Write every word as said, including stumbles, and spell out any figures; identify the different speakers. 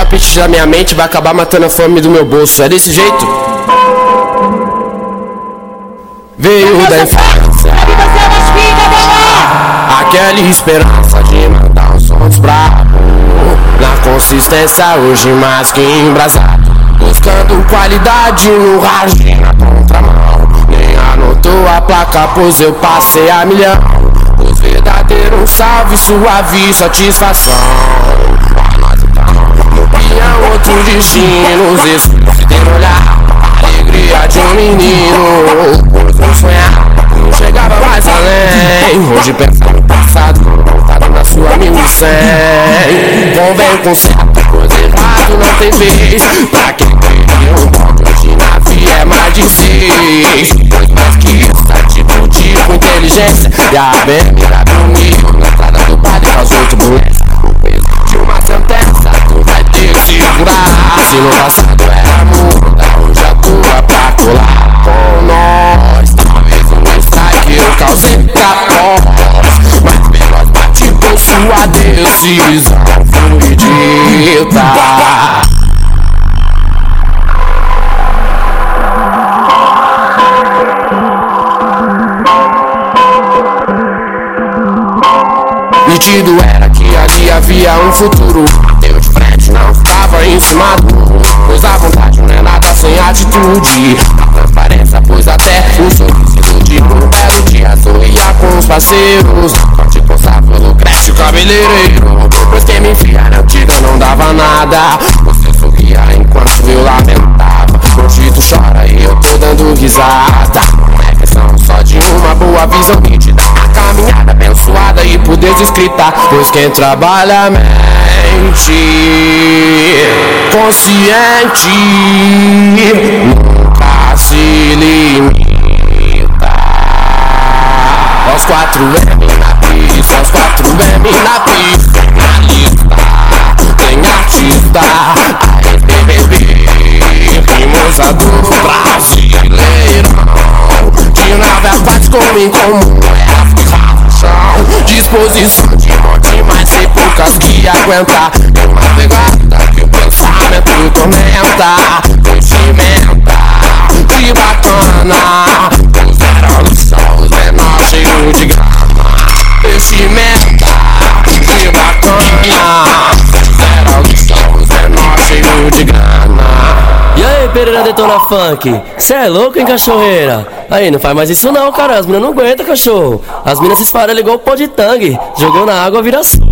Speaker 1: apetite da minha mente vai acabar matando a fome do meu bolso. É desse jeito? Veio da infância aquela esperança de mandar uns sons bravos, na consistência hoje mais que embrasado, buscando qualidade no rádio e na contramão. Nem anotou a placa pois eu passei a milhão. Os verdadeiros salve, suave satisfação. A nós então, no pinhão outro destino. Isso se tem no olhar, a alegria de um menino. Pois não sonhar, não chegava mais além. Hoje pensa no passado, voltado na sua mil e cem. Convém com certo, coisa errado não tem vez. Pra quem queria um ponto, hoje na vida é mais de seis. Pois mais que isso, atitude com inteligência. E a B M W na entrada do padre faz oito turbulência. O peso de uma sentença, tu vai ter que segurar. Se no passado era muda, hoje atua pra colar com nós. Talvez um strike eu causei caos, mas veloz bate com sua decisão fluidita. Nítido era que ali havia um futuro. Eu de frente não ficava em cima do muro, pois a vontade não é nada sem atitude. A transparência, pois até o sorriso de um belo dia sorria com os parceiros. Corte consável, cresce o cabeleireiro, pois quem me enfia na antiga não dava nada. Você sorria enquanto eu lamentava. Hoje tu chora e eu tô dando risada. Não é questão só de uma boa visão nítida, a caminhada abençoada e por Deus escrita. Pois quem trabalha mente consciente nunca se limita. Aos quatro M na pista, aos quatro M na pista, na lista tem artista. A B B B, rimosa do brasileirão. De nave aquático em comum é a chão. Disposição de morte, mas sem poucas que aguentar. É uma pegada que o pensamento tormenta. Vestimenta de bacana, os heróis são os menores cheios de grana. Vestimenta de bacana, os heróis são os menores cheios de grana.
Speaker 2: E aí, Pereira Detona Funk, cê é louco, hein, cachorreira? Aí, não faz mais isso não, cara, as minas não aguentam, cachorro. As minas se esfarelem igual o pó de tangue, jogou na água, vira suco.